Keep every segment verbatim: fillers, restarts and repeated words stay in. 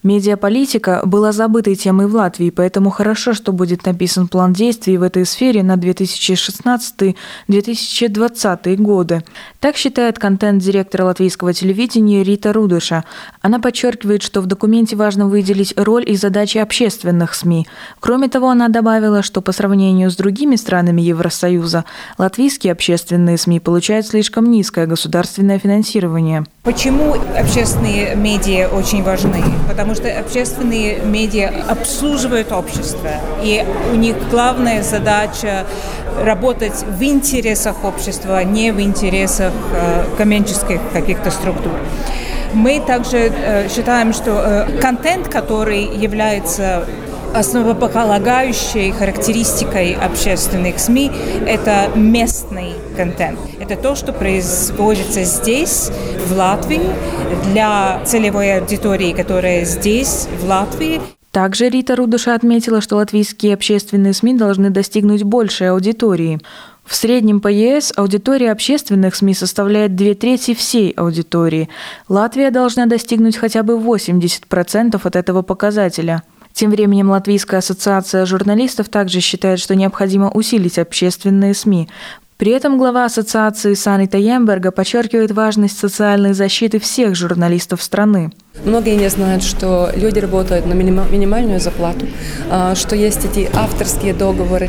Медиаполитика была забытой темой в Латвии, поэтому хорошо, что будет написан план действий в этой сфере на две тысячи шестнадцатый — две тысячи двадцатый годы. Так считает контент-директор латвийского телевидения Рита Рудуша. Она подчеркивает, что в документе важно выделить роль и задачи общественных СМИ. Кроме того, она добавила, что по сравнению с другими странами Евросоюза, латвийские общественные СМИ получают слишком низкое государственное финансирование. Почему общественные медиа очень важны? Потому что общественные медиа обслуживают общество, и у них главная задача работать в интересах общества, а не в интересах э, коммерческих каких-то структур. Мы также э, считаем, что э, контент, который является основополагающей характеристикой общественных СМИ – это местный контент. Это то, что производится здесь, в Латвии, для целевой аудитории, которая здесь, в Латвии. Также Рита Рудуша отметила, что латвийские общественные СМИ должны достигнуть большей аудитории. В среднем по ЕС аудитория общественных СМИ составляет две трети всей аудитории. Латвия должна достигнуть хотя бы восемьдесят процентов от этого показателя. Тем временем Латвийская ассоциация журналистов также считает, что необходимо усилить общественные СМИ. При этом глава ассоциации Санита Ямберга подчеркивает важность социальной защиты всех журналистов страны. Многие не знают, что люди работают на минимальную зарплату, что есть эти авторские договоры,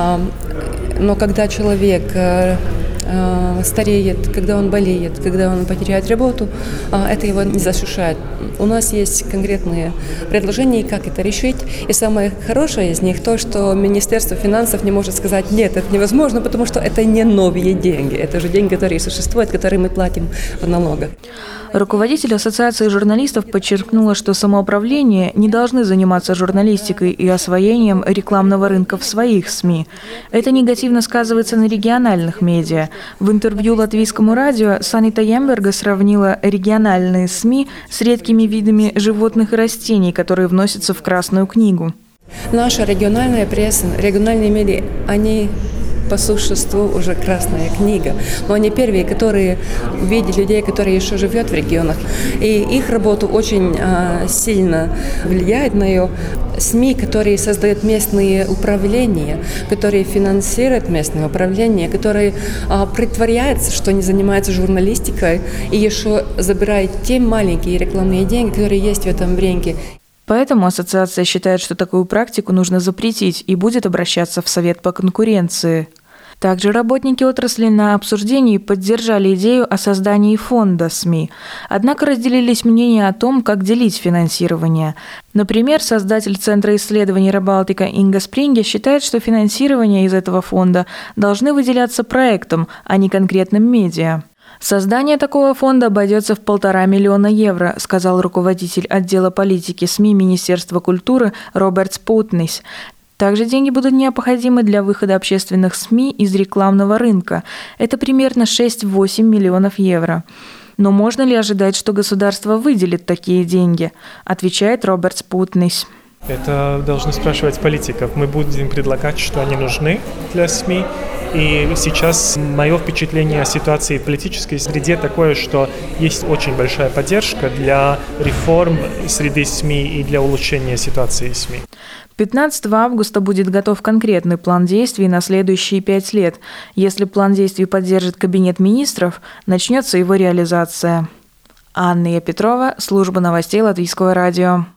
но когда человек стареет, когда он болеет, когда он потеряет работу, это его не засушает. У нас есть конкретные предложения, как это решить. И самое хорошее из них то, что Министерство финансов не может сказать «нет, это невозможно», потому что это не новые деньги. Это же деньги, которые существуют, которые мы платим в налогах. Руководитель Ассоциации журналистов подчеркнула, что самоуправление не должны заниматься журналистикой и освоением рекламного рынка в своих СМИ. Это негативно сказывается на региональных медиа. В интервью Латвийскому радио Санита Ямберга сравнила региональные СМИ с редкими видами животных и растений, которые вносятся в Красную книгу. Наша региональная пресса, региональные медиа, они по существу уже Красная книга. Но они первые, которые видят людей, которые еще живут в регионах. И их работу очень а, сильно влияет на ее. СМИ, которые создают местные управления, которые финансируют местное управление, которые а, притворяются, что не занимаются журналистикой и еще забирают те маленькие рекламные деньги, которые есть в этом рынке. Поэтому ассоциация считает, что такую практику нужно запретить и будет обращаться в Совет по конкуренции. Также работники отрасли на обсуждении поддержали идею о создании фонда СМИ. Однако разделились мнения о том, как делить финансирование. Например, создатель Центра исследований Рабалтика Инга Спринге считает, что финансирование из этого фонда должны выделяться проектам, а не конкретным медиа. Создание такого фонда обойдется в полтора миллиона евро, сказал руководитель отдела политики СМИ Министерства культуры Роберт Спутнис. Также деньги будут необходимы для выхода общественных СМИ из рекламного рынка. Это примерно шесть-восемь миллионов евро. Но можно ли ожидать, что государство выделит такие деньги? Отвечает Роберт Спутнис. Это должны спрашивать политиков. Мы будем предлагать, что они нужны для СМИ. И сейчас мое впечатление о ситуации в политической среде такое, что есть очень большая поддержка для реформ среды СМИ и для улучшения ситуации СМИ. пятнадцатого августа будет готов конкретный план действий на следующие пять лет. Если план действий поддержит Кабинет министров, начнется его реализация. Анна Петрова, служба новостей Латвийского радио.